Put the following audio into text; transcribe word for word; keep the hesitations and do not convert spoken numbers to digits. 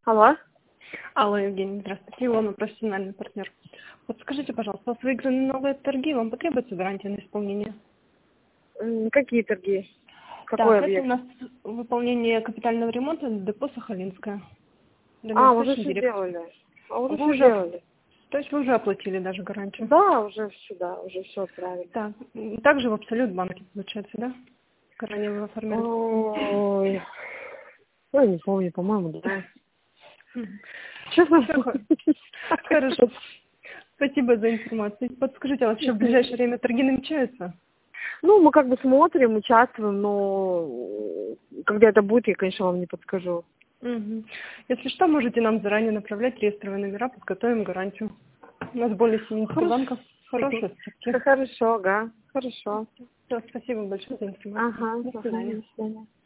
Алло. Алло, Евгений, здравствуйте. Илона, профессиональный партнер. Вот скажите, пожалуйста, у вас выиграны новые торги, вам потребуется гарантия на исполнение? М, Какие торги? Какой Так, это у объект? нас выполнение капитального ремонта депо Сахалинское. А, уже Дальневосточный все директор. сделали. А уже Вы все уже, сделали. то есть вы уже оплатили даже гарантию? Да, уже все, да, уже все отправили. Так, м, также в Абсолют банке получается, да? Ранее вы оформляли. Ой, я не помню, по-моему, да. Мгм. Честно? Всё хо- Хорошо. Спасибо за информацию. Подскажите, а вообще в ближайшее время торги намечаются? Ну, мы как бы смотрим, участвуем, но э, когда это будет, я, конечно, вам не подскажу. Мгм. Если что, можете нам заранее направлять реестровые номера, подготовим гарантию. У нас более семидесяти Хорошо. банков. Хорошие скидки. Хорошо, ага, хорошо. Всё, спасибо большое за информацию. Ага, До ага, свидания. до свидания.